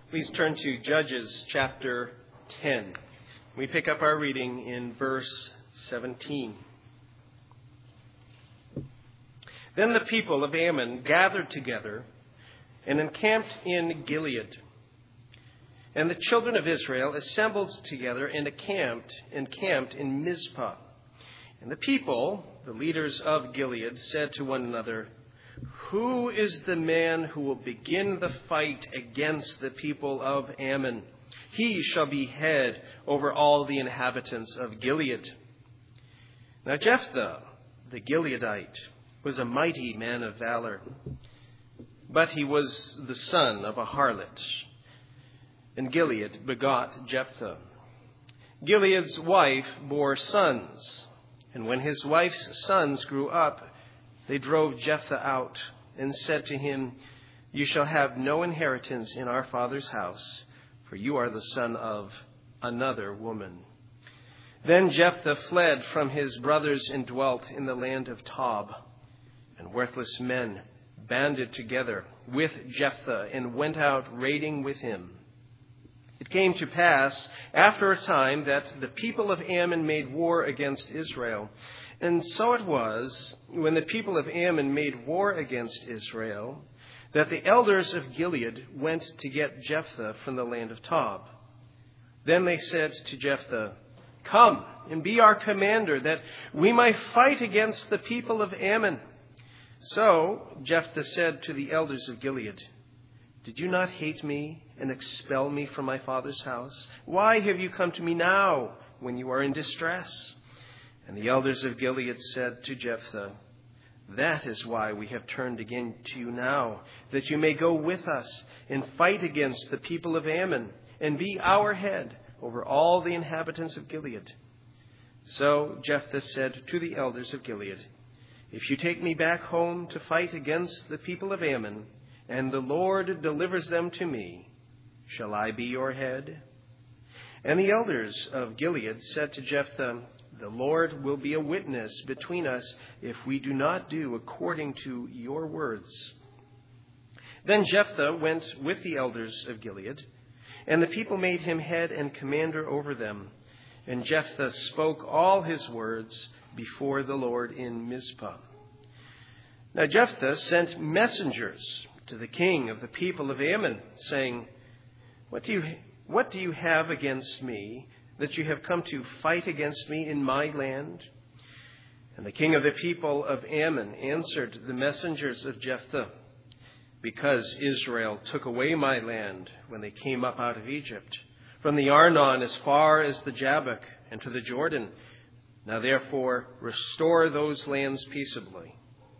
Please turn to Judges chapter 10. We pick up our reading in verse 17. Then the people of Ammon gathered together and encamped in Gilead. And the children of Israel assembled together and encamped in Mizpah. And the people, the leaders of Gilead, said to one another, "Who is the man who will begin the fight against the people of Ammon? He shall be head over all the inhabitants of Gilead." Now Jephthah, the Gileadite, was a mighty man of valor, but he was the son of a harlot. And Gilead begot Jephthah. Gilead's wife bore sons, and when his wife's sons grew up, they drove Jephthah out and said to him, "You shall have no inheritance in our father's house, for you are the son of another woman." Then Jephthah fled from his brothers and dwelt in the land of Tob. And worthless men banded together with Jephthah and went out raiding with him. It came to pass after a time that the people of Ammon made war against Israel. And so it was, when the people of Ammon made war against Israel, that the elders of Gilead went to get Jephthah from the land of Tob. Then they said to Jephthah, "Come and be our commander, that we might fight against the people of Ammon." So Jephthah said to the elders of Gilead, "Did you not hate me and expel me from my father's house? Why have you come to me now when you are in distress?" And the elders of Gilead said to Jephthah, "That is why we have turned again to you now, that you may go with us and fight against the people of Ammon and be our head over all the inhabitants of Gilead." So Jephthah said to the elders of Gilead, "If you take me back home to fight against the people of Ammon, and the Lord delivers them to me, shall I be your head?" And the elders of Gilead said to Jephthah, "The Lord will be a witness between us if we do not do according to your words." Then Jephthah went with the elders of Gilead, and the people made him head and commander over them. And Jephthah spoke all his words before the Lord in Mizpah. Now Jephthah sent messengers to the king of the people of Ammon, saying, What do you have against me, that you have come to fight against me in my land?" And the king of the people of Ammon answered the messengers of Jephthah, "Because Israel took away my land when they came up out of Egypt, from the Arnon as far as the Jabbok and to the Jordan. Now therefore restore those lands peaceably."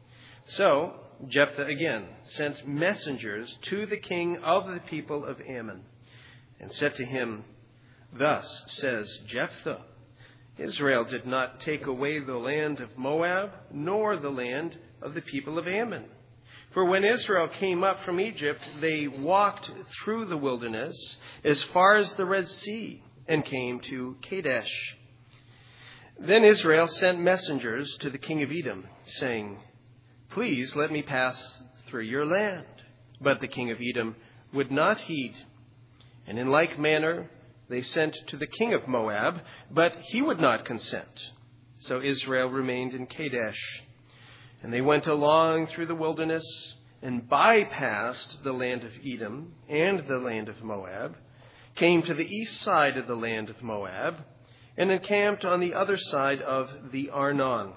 So Jephthah again sent messengers to the king of the people of Ammon and said to him, "Thus says Jephthah, Israel did not take away the land of Moab, nor the land of the people of Ammon. For when Israel came up from Egypt, they walked through the wilderness as far as the Red Sea and came to Kadesh. Then Israel sent messengers to the king of Edom, saying, 'Please let me pass through your land.' But the king of Edom would not heed. And in like manner they sent to the king of Moab, but he would not consent. So Israel remained in Kadesh. And they went along through the wilderness and bypassed the land of Edom and the land of Moab, came to the east side of the land of Moab, and encamped on the other side of the Arnon.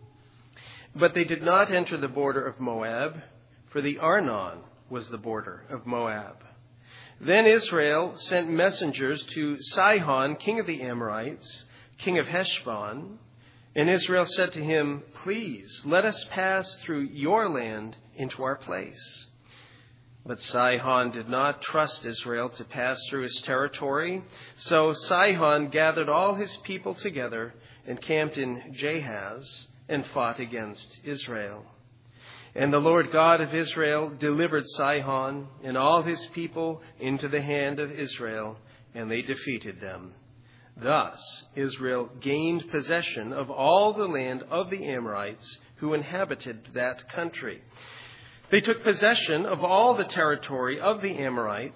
But they did not enter the border of Moab, for the Arnon was the border of Moab. Then Israel sent messengers to Sihon, king of the Amorites, king of Heshbon. And Israel said to him, "Please, let us pass through your land into our place." But Sihon did not trust Israel to pass through his territory. So Sihon gathered all his people together and camped in Jahaz and fought against Israel. And the Lord God of Israel delivered Sihon and all his people into the hand of Israel, and they defeated them. Thus Israel gained possession of all the land of the Amorites who inhabited that country. They took possession of all the territory of the Amorites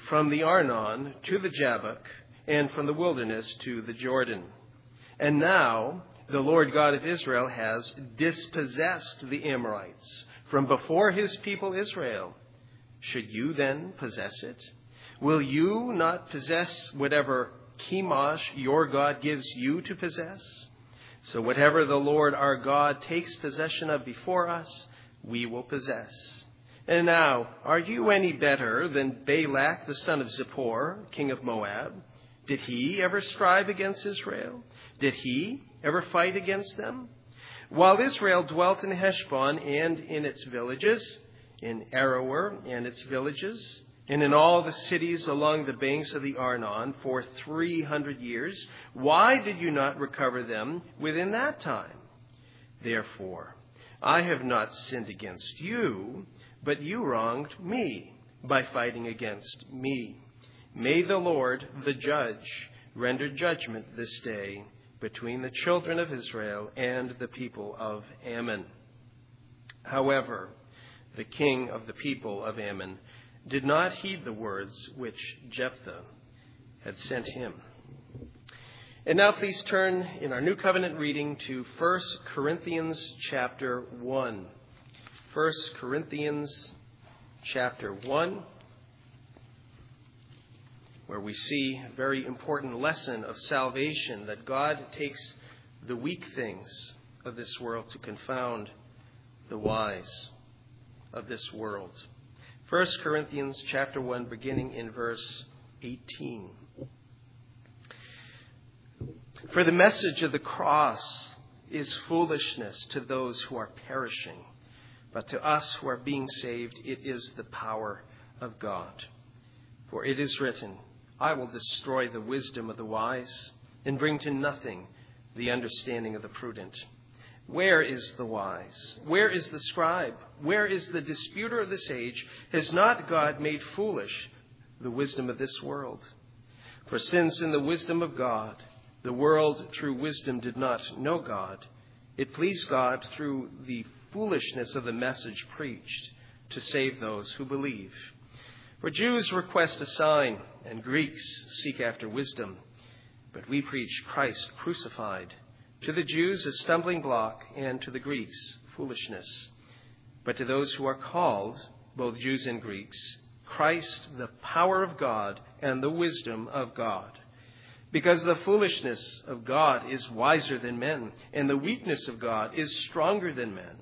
from the Arnon to the Jabbok, and from the wilderness to the Jordan. And now the Lord God of Israel has dispossessed the Amorites from before his people Israel. Should you then possess it? Will you not possess whatever Chemosh your God gives you to possess? So whatever the Lord our God takes possession of before us, we will possess. And now, are you any better than Balak the son of Zippor, king of Moab? Did he ever strive against Israel? Did he ever fight against them? While Israel dwelt in Heshbon and in its villages, in Aroer and its villages, and in all the cities along the banks of the Arnon for 300 years, why did you not recover them within that time? Therefore, I have not sinned against you, but you wronged me by fighting against me. May the Lord, the judge, render judgment this day between the children of Israel and the people of Ammon. However, the king of the people of Ammon did not heed the words which Jephthah had sent him. And now please turn in our New Covenant reading to 1 Corinthians chapter 1. 1 Corinthians chapter 1, where we see a very important lesson of salvation, that God takes the weak things of this world to confound the wise of this world. 1 Corinthians chapter 1, beginning in verse 18. For the message of the cross is foolishness to those who are perishing, but to us who are being saved, it is the power of God. For it is written, I will destroy the wisdom of the wise and bring to nothing the understanding of the prudent. Where is the wise? Where is the scribe? Where is the disputer of this age? Has not God made foolish the wisdom of this world? For since in the wisdom of God, the world through wisdom did not know God, it pleased God through the foolishness of the message preached to save those who believe. For Jews request a sign, and Greeks seek after wisdom. But we preach Christ crucified, to the Jews a stumbling block, and to the Greeks foolishness. But to those who are called, both Jews and Greeks, Christ the power of God and the wisdom of God. Because the foolishness of God is wiser than men, and the weakness of God is stronger than men.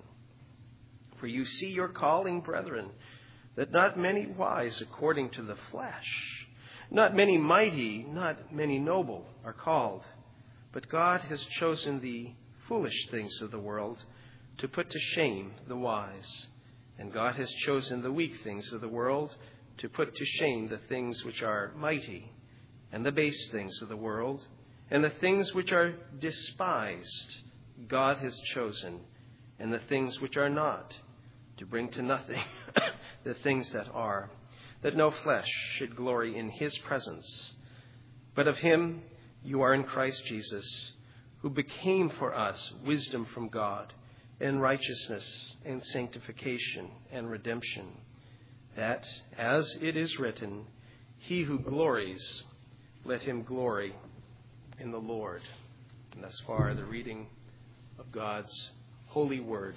For you see your calling, brethren, that not many wise according to the flesh, not many mighty, not many noble are called. But God has chosen the foolish things of the world to put to shame the wise. And God has chosen the weak things of the world to put to shame the things which are mighty, and the base things of the world, and the things which are despised, God has chosen, and the things which are not, to bring to nothing the things that are, that no flesh should glory in his presence. But of him you are in Christ Jesus, who became for us wisdom from God, and righteousness, and sanctification, and redemption, that, as it is written, he who glories, let him glory in the Lord. And thus far, the reading of God's holy word.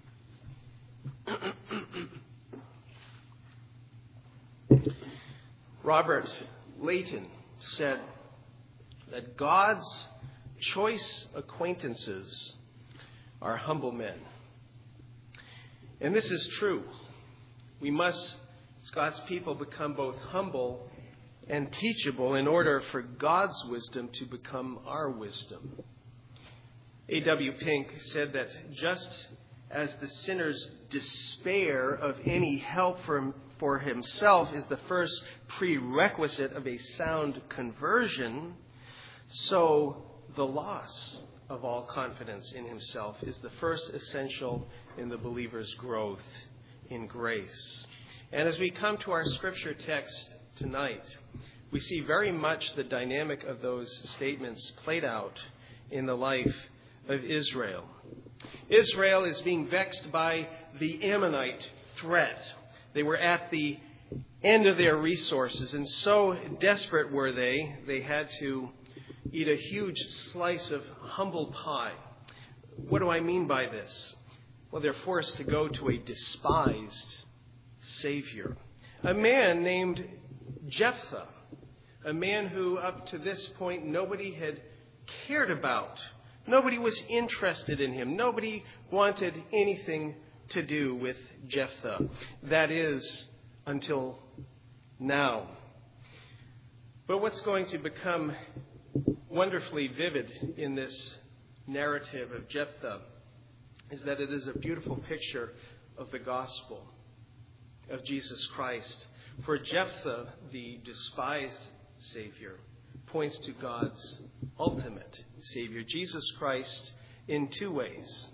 Robert Leighton said that God's choice acquaintances are humble men. And this is true. We must, as God's people, become both humble and teachable in order for God's wisdom to become our wisdom. A.W. Pink said that just as the sinner's despair of any help for himself is the first prerequisite of a sound conversion, so the loss of all confidence in himself is the first essential in the believer's growth in grace. And as we come to our scripture text tonight, we see very much the dynamic of those statements played out in the life of Israel. Israel is being vexed by the Ammonite threat. They were at the end of their resources. And so desperate were they had to eat a huge slice of humble pie. What do I mean by this? Well, they're forced to go to a despised Savior. A man named Jephthah. A man who up to this point nobody had cared about. Nobody was interested in him. Nobody wanted anything to do with Jephthah. That is, until now. But what's going to become wonderfully vivid in this narrative of Jephthah is that it is a beautiful picture of the gospel of Jesus Christ. For Jephthah, the despised Savior, points to God's ultimate Savior, Jesus Christ, in two ways.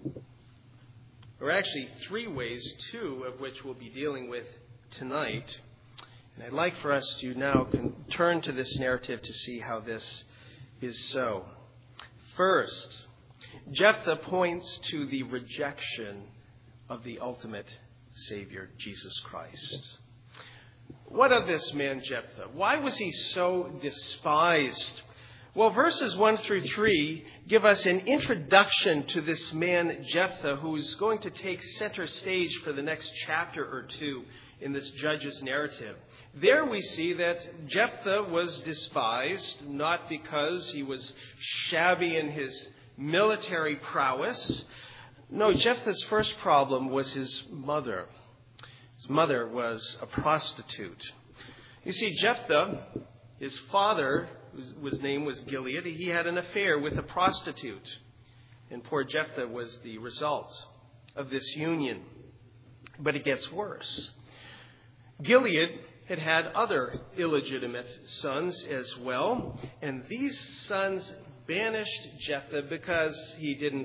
Or actually 3 ways, 2 of which we'll be dealing with tonight. And I'd like for us to now turn to this narrative to see how this is so. First, Jephthah points to the rejection of the ultimate Savior, Jesus Christ. What of this man Jephthah? Why was he so despised? Well, verses 1 through 3 give us an introduction to this man Jephthah, who's going to take center stage for the next chapter or 2 in this judge's narrative. There we see that Jephthah was despised, not because he was shabby in his military prowess. No, Jephthah's first problem was his mother. His mother was a prostitute. You see, Jephthah, his father, whose name was Gilead, he had an affair with a prostitute. And poor Jephthah was the result of this union. But it gets worse. Gilead had had other illegitimate sons as well. And these sons banished Jephthah because he didn't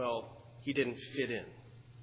fit in.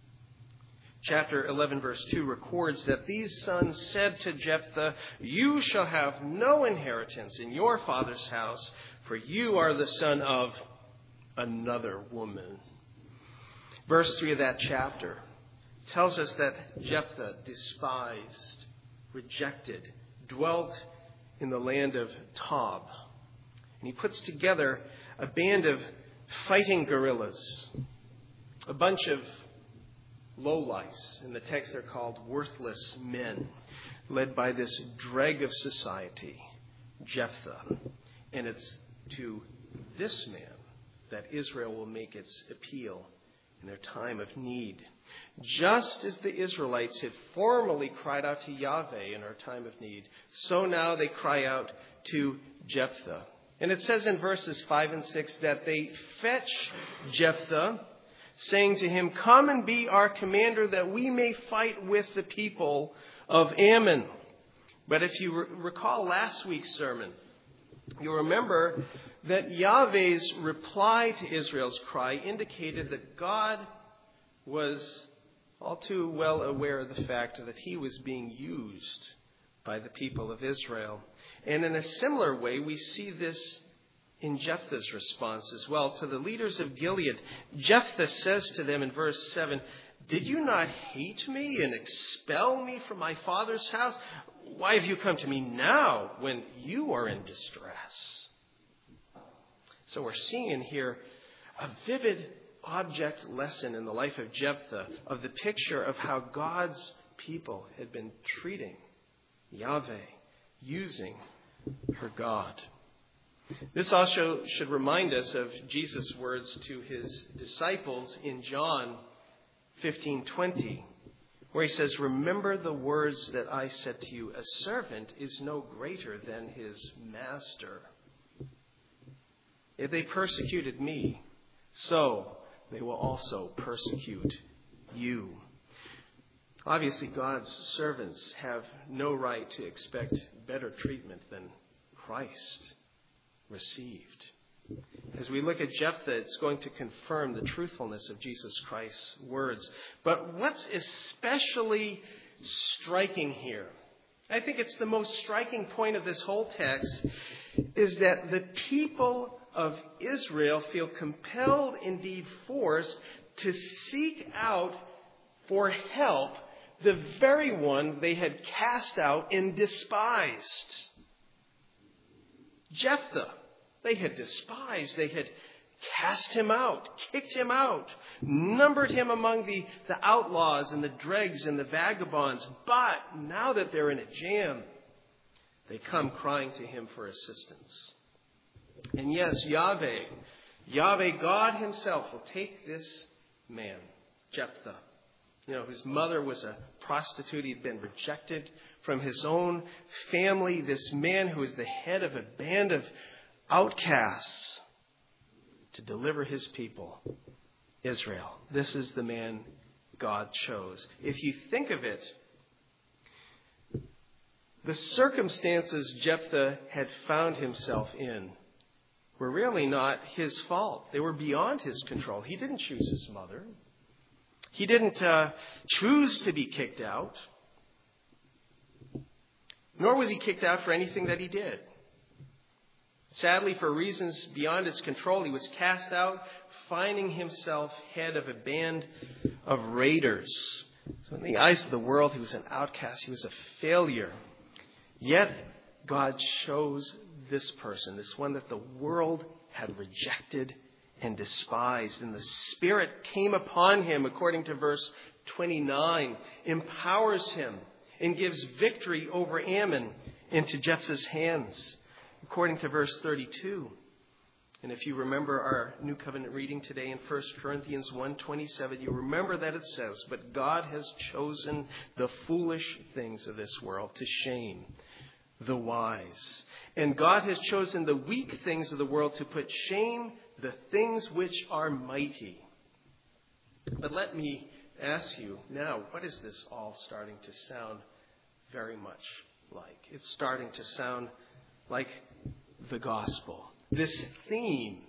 Chapter 11, verse 2 records that these sons said to Jephthah, "You shall have no inheritance in your father's house, for you are the son of another woman." Verse 3 of that chapter tells us that Jephthah, despised, rejected, dwelt in the land of Tob. And he puts together a band of fighting guerrillas, a bunch of lowlifes. In the text, they're called worthless men, led by this dreg of society, Jephthah. And it's to this man that Israel will make its appeal in their time of need. Just as the Israelites had formerly cried out to Yahweh in our time of need, so now they cry out to Jephthah. And it says in verses 5 and 6 that they fetch Jephthah, saying to him, "Come and be our commander that we may fight with the people of Ammon." But if you recall last week's sermon, you'll remember that Yahweh's reply to Israel's cry indicated that God was all too well aware of the fact that he was being used by the people of Israel. And in a similar way, we see this in Jephthah's response as well to the leaders of Gilead. Jephthah says to them in verse 7, "Did you not hate me and expel me from my father's house? Why have you come to me now when you are in distress?" So we're seeing in here a vivid object lesson in the life of Jephthah of the picture of how God's people had been treating Yahweh, using her God. This also should remind us of Jesus' words to his disciples in John 15:20, where he says, "Remember the words that I said to you, a servant is no greater than his master. If they persecuted me, so they will also persecute you." Obviously, God's servants have no right to expect better treatment than Christ received. As we look at Jephthah, it's going to confirm the truthfulness of Jesus Christ's words. But what's especially striking here, I think it's the most striking point of this whole text, is that the people of Israel feel compelled, indeed forced, to seek out for help the very one they had cast out and despised. Jephthah, they had despised. They had cast him out, kicked him out, numbered him among the outlaws and the dregs and the vagabonds. But now that they're in a jam, they come crying to him for assistance. And yes, Yahweh, God himself, will take this man, Jephthah, whose mother was a prostitute. He'd been rejected from his own family. This man who is the head of a band of outcasts, to deliver his people, Israel. This is the man God chose. If you think of it, the circumstances Jephthah had found himself in were really not his fault. They were beyond his control. He didn't choose his mother. He didn't choose to be kicked out. Nor was he kicked out for anything that he did. Sadly, for reasons beyond his control, he was cast out, finding himself head of a band of raiders. So in the eyes of the world, he was an outcast. He was a failure. Yet, God chose this person, this one that the world had rejected and despised. And the Spirit came upon him, according to verse 29, empowers him and gives victory over Ammon into Jephthah's hands, according to verse 32. And if you remember our New Covenant reading today in 1 Corinthians 1:27, you remember that it says, "But God has chosen the foolish things of this world to shame the wise. And God has chosen the weak things of the world to put shame the things which are mighty." But let me ask you now, what is this all starting to sound very much like? It's starting to sound like the gospel. This theme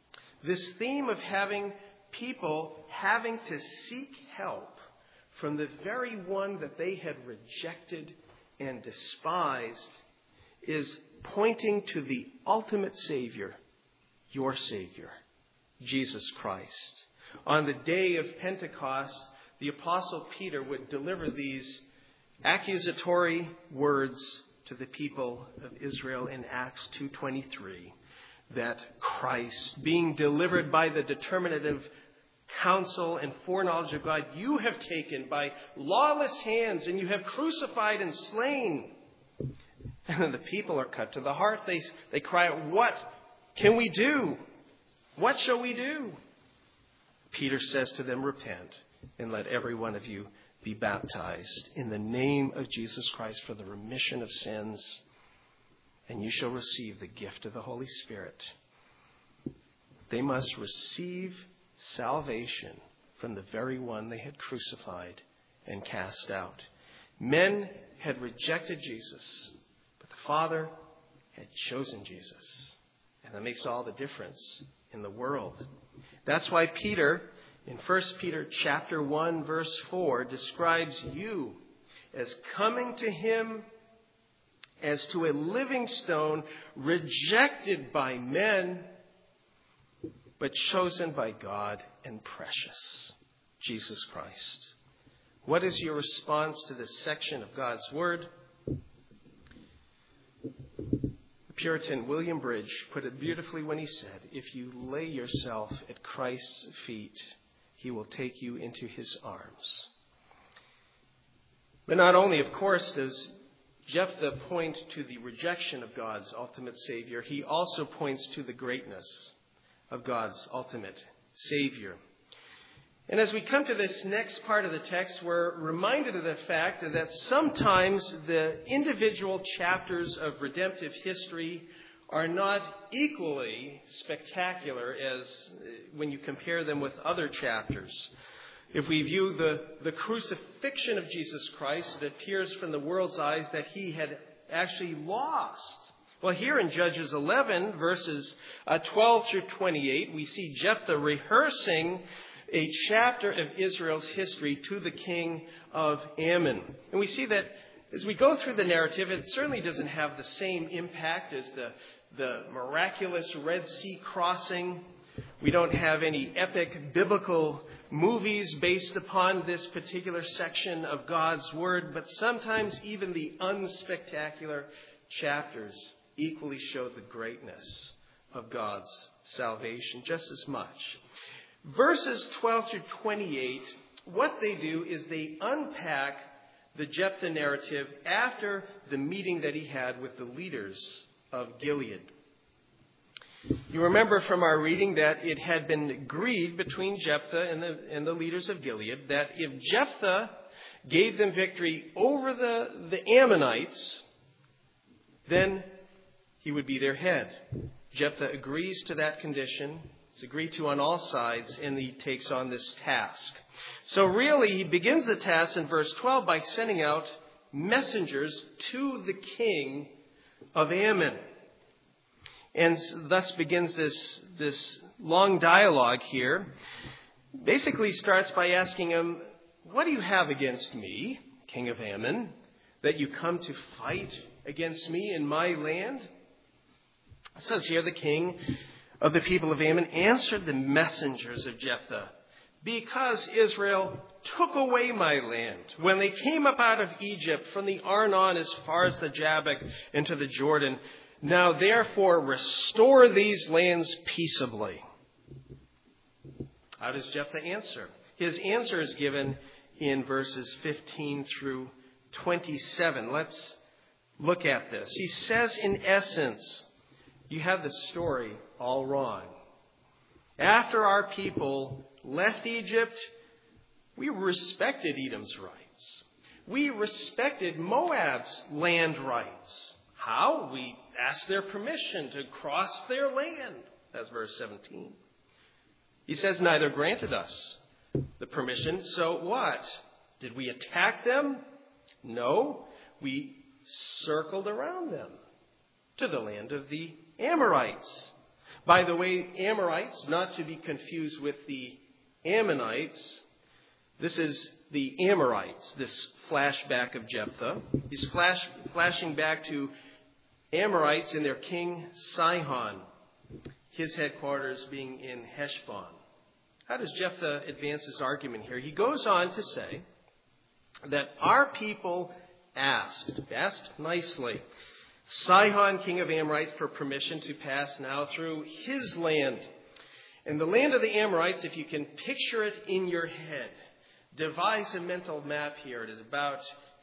of having people having to seek help from the very one that they had rejected and despised is pointing to the ultimate Savior, your Savior, Jesus Christ. On the day of Pentecost, the Apostle Peter would deliver these accusatory words to the people of Israel in Acts 2:23, that Christ, being delivered by the determinative counsel and foreknowledge of God, you have taken by lawless hands, and you have crucified and slain. And the people are cut to the heart. They cry out, "What can we do? What shall we do?" Peter says to them, "Repent, and let every one of you be baptized in the name of Jesus Christ for the remission of sins, and you shall receive the gift of the Holy Spirit." They must receive salvation from the very one they had crucified and cast out. Men had rejected Jesus, but the Father had chosen Jesus. And that makes all the difference in the world. That's why Peter, in 1 Peter chapter 1, verse 4, describes you as coming to him as to a living stone, rejected by men, but chosen by God and precious, Jesus Christ. What is your response to this section of God's Word? The Puritan William Bridge put it beautifully when he said, "If you lay yourself at Christ's feet, he will take you into his arms." But not only, of course, does Jephthah point to the rejection of God's ultimate Savior, he also points to the greatness of God's ultimate Savior. And as we come to this next part of the text, we're reminded of the fact that sometimes the individual chapters of redemptive history are not equally spectacular as when you compare them with other chapters. If we view the crucifixion of Jesus Christ, it appears from the world's eyes that he had actually lost. Well, here in Judges 11, verses 12 through 28, we see Jephthah rehearsing a chapter of Israel's history to the king of Ammon. And we see that as we go through the narrative, it certainly doesn't have the same impact as the miraculous Red Sea crossing We don't have any epic biblical movies based upon this particular section of God's Word, but sometimes even the unspectacular chapters equally show the greatness of God's salvation just as much. Verses 12 through 28, what they do is they unpack the Jephthah narrative after the meeting that he had with the leaders of Gilead. You remember from our reading that it had been agreed between Jephthah and the leaders of Gilead that if Jephthah gave them victory over the Ammonites, then he would be their head. Jephthah agrees to that condition. It's agreed to on all sides, and he takes on this task. So really, he begins the task in verse 12 by sending out messengers to the king of Ammon. And thus begins this long dialogue here. Basically starts by asking him, what do you have against me, king of Ammon, that you come to fight against me in my land? It says here, the king of the people of Ammon answered the messengers of Jephthah, because Israel took away my land when they came up out of Egypt from the Arnon as far as the Jabbok into the Jordan. Now therefore restore these lands peaceably. How does Jephthah answer? His answer is given in verses 15 through 27. Let's look at this. He says, in essence, you have the story all wrong. After our people left Egypt, we respected Edom's rights. We respected Moab's land rights. How? We asked their permission to cross their land. That's verse 17. He says, neither granted us the permission. So what? Did we attack them? No. We circled around them to the land of the Amorites. By the way, Amorites, not to be confused with the Ammonites. This is the Amorites, this flashback of Jephthah. He's flashing back to Amorites and their king Sihon, his headquarters being in Heshbon. How does Jephthah advance his argument here? He goes on to say that our people asked nicely, Sihon, king of Amorites, for permission to pass now through his land. And the land of the Amorites, if you can picture it in your head, devise a mental map here. It is about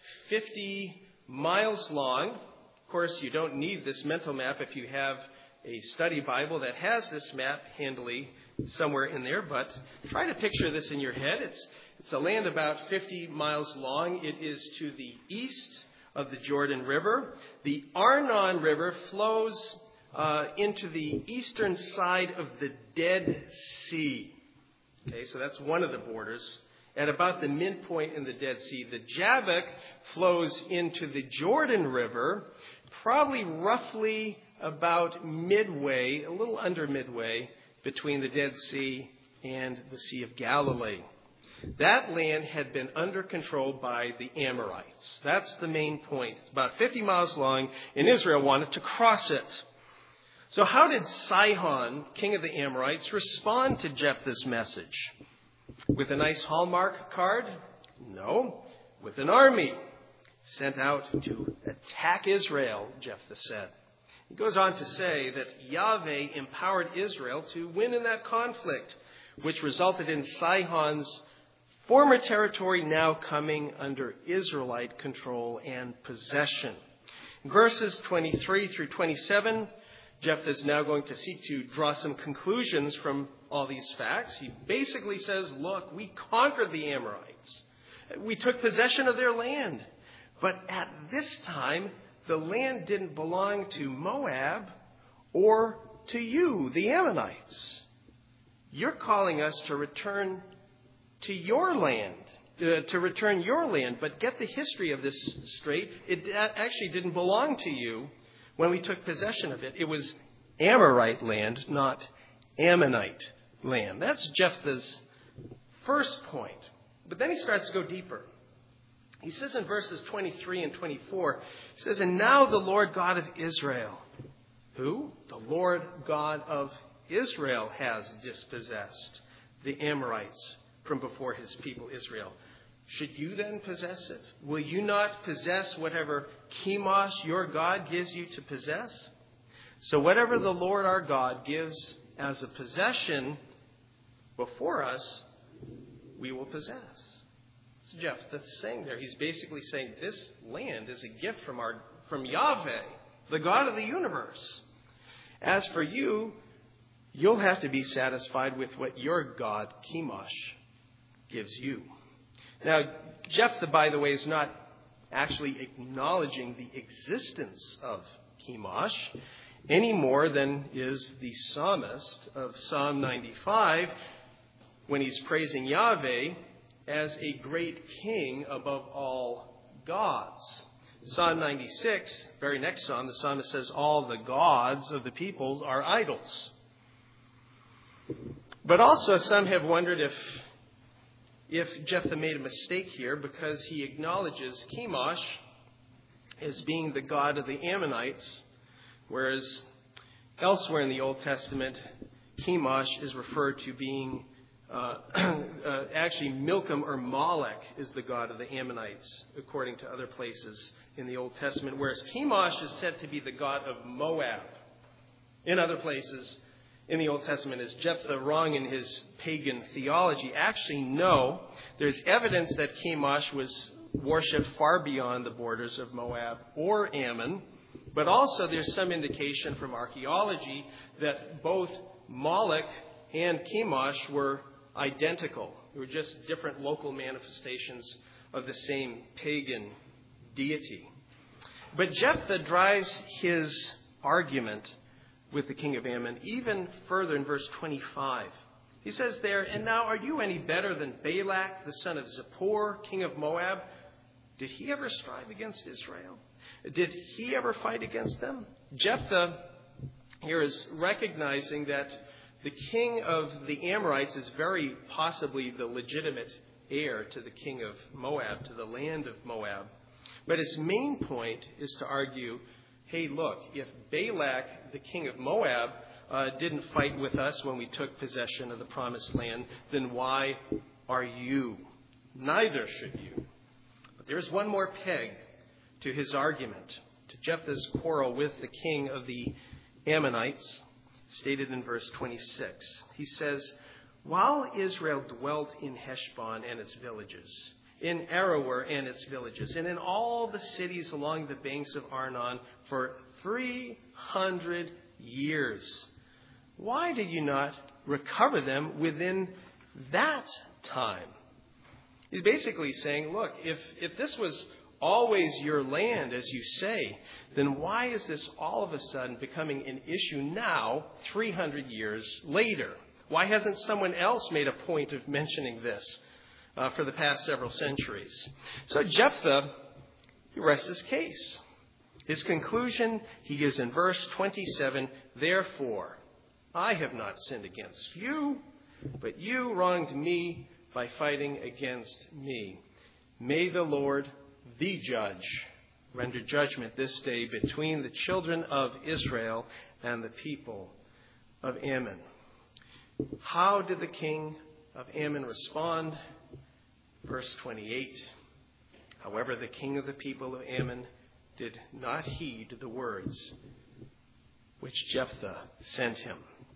50 miles long. Of course, you don't need this mental map if you have a study Bible that has this map handily somewhere in there. But try to picture this in your head. It's a land about 50 miles long. It is to the east of the Jordan River. The Arnon River flows into the eastern side of the Dead Sea. Okay, so that's one of the borders. At about the midpoint in the Dead Sea, the Jabbok flows into the Jordan River, probably roughly about midway, a little under midway, between the Dead Sea and the Sea of Galilee. That land had been under control by the Amorites. That's the main point. It's about 50 miles long, and Israel wanted to cross it. So how did Sihon, king of the Amorites, respond to Jephthah's message? With a nice Hallmark card? No. With an army sent out to attack Israel, Jephthah said. He goes on to say that Yahweh empowered Israel to win in that conflict, which resulted in Sihon's former territory now coming under Israelite control and possession. In verses 23 through 27, Jephthah is now going to seek to draw some conclusions from all these facts. He basically says, look, we conquered the Amorites. We took possession of their land. But at this time, the land didn't belong to Moab or to you, the Ammonites. You're calling us to return to your land, but get the history of this straight. It actually didn't belong to you when we took possession of it. It was Amorite land, not Ammonite land. That's Jephthah's first point. But then he starts to go deeper. He says in verses 23 and 24, he says, and now the Lord God of Israel. Who? The Lord God of Israel has dispossessed the Amorites from before his people Israel. Should you then possess it? Will you not possess whatever Chemosh, your God, gives you to possess? So whatever the Lord our God gives as a possession before us, we will possess. So Jephthah's saying there. He's basically saying this land is a gift from Yahweh, the God of the universe. As for you, you'll have to be satisfied with what your God, Chemosh, gives you. Now, Jephthah, by the way, is not actually acknowledging the existence of Chemosh any more than is the psalmist of Psalm 95 when he's praising Yahweh as a great king above all gods. Psalm 96, very next psalm, the psalmist says, all the gods of the peoples are idols. But also some have wondered if Jephthah made a mistake here because he acknowledges Chemosh as being the god of the Ammonites, whereas elsewhere in the Old Testament, Chemosh is referred to being actually Milcom or Molech is the god of the Ammonites, according to other places in the Old Testament, whereas Chemosh is said to be the god of Moab. In other places in the Old Testament, is Jephthah wrong in his pagan theology? Actually, no. There's evidence that Chemosh was worshipped far beyond the borders of Moab or Ammon, but also there's some indication from archaeology that both Molech and Chemosh were identical. They were just different local manifestations of the same pagan deity. But Jephthah drives his argument with the king of Ammon even further in verse 25. He says there, and now are you any better than Balak, the son of Zippor, king of Moab? Did he ever strive against Israel? Did he ever fight against them? Jephthah here is recognizing that the king of the Amorites is very possibly the legitimate heir to the king of Moab, to the land of Moab. But his main point is to argue, hey, look, if Balak, the king of Moab, didn't fight with us when we took possession of the promised land, then why are you? Neither should you. But there's one more peg to his argument, to Jephthah's quarrel with the king of the Ammonites, stated in verse 26. He says, while Israel dwelt in Heshbon and its villages, in Aroer and its villages, and in all the cities along the banks of Arnon for 300 years, why did you not recover them within that time? He's basically saying, look, if this was always your land, as you say, then why is this all of a sudden becoming an issue now, 300 years later? Why hasn't someone else made a point of mentioning this for the past several centuries? So Jephthah, he rests his case. His conclusion he gives in verse 27, therefore, I have not sinned against you, but you wronged me by fighting against me. May the Lord, the judge, render judgment this day between the children of Israel and the people of Ammon. How did the king of Ammon respond? Verse 28. However, the king of the people of Ammon did not heed the words which Jephthah sent him.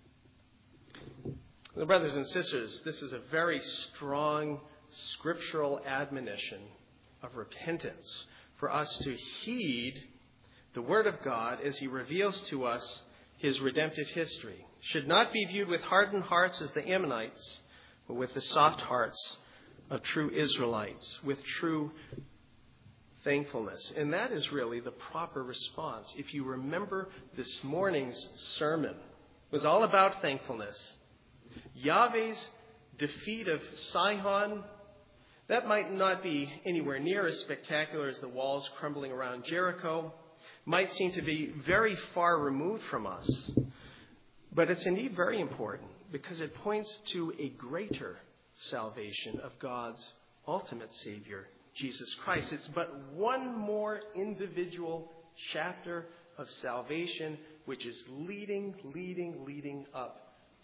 Well, brothers and sisters, this is a very strong scriptural admonition of repentance for us to heed the Word of God as He reveals to us His redemptive history. Should not be viewed with hardened hearts as the Ammonites, but with the soft hearts of true Israelites, with true thankfulness. And that is really the proper response. If you remember this morning's sermon, it was all about thankfulness. Yahweh's defeat of Sihon, that might not be anywhere near as spectacular as the walls crumbling around Jericho, might seem to be very far removed from us. But it's indeed very important because it points to a greater salvation of God's ultimate Savior, Jesus Christ. It's but one more individual chapter of salvation which is leading up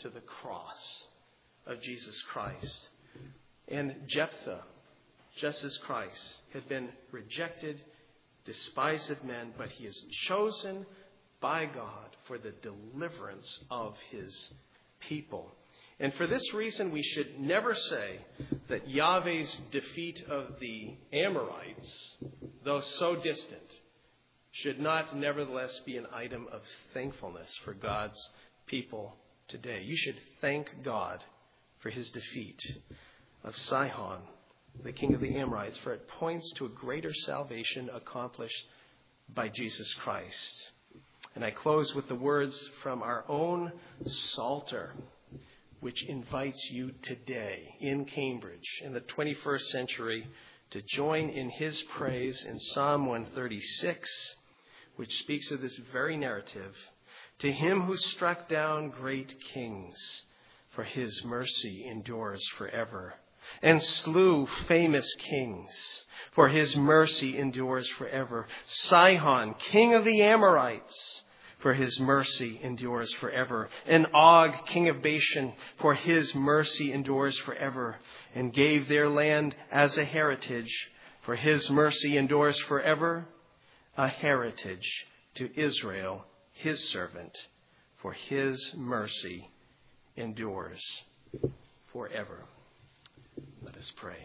to the cross of Jesus Christ. And Jephthah, just as Christ, had been rejected, despised of men, but he is chosen by God for the deliverance of his people. And for this reason, we should never say that Yahweh's defeat of the Amorites, though so distant, should not nevertheless be an item of thankfulness for God's people today. You should thank God for his defeat of Sihon, the king of the Amorites, for it points to a greater salvation accomplished by Jesus Christ. And I close with the words from our own Psalter, which invites you today in Cambridge in the 21st century to join in his praise in Psalm 136, which speaks of this very narrative. To him who struck down great kings, for his mercy endures forever, and slew famous kings, for his mercy endures forever. Sihon, king of the Amorites, for his mercy endures forever. And Og, king of Bashan, for his mercy endures forever. And gave their land as a heritage, for his mercy endures forever. A heritage to Israel, his servant, for his mercy endures forever. Let us pray.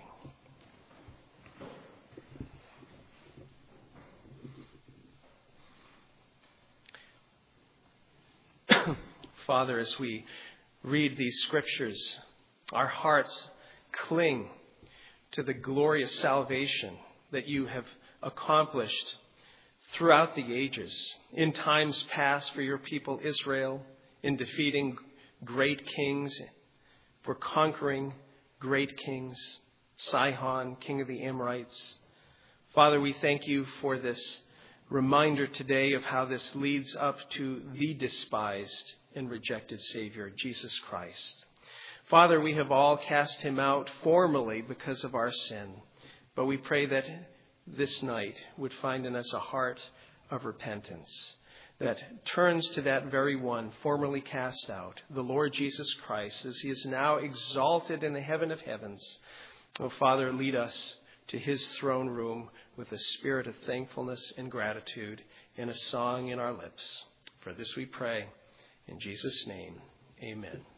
Father, as we read these scriptures, our hearts cling to the glorious salvation that you have accomplished throughout the ages, in times past for your people Israel, in defeating great kings, for conquering great kings, Sihon, king of the Amorites. Father, we thank you for this reminder today of how this leads up to the despised and rejected Savior, Jesus Christ. Father, we have all cast him out formally because of our sin, but we pray that this night would find in us a heart of repentance that turns to that very one formerly cast out, the Lord Jesus Christ, as he is now exalted in the heaven of heavens. Oh, Father, lead us to his throne room with a spirit of thankfulness and gratitude and a song in our lips. For this we pray in Jesus' name, amen.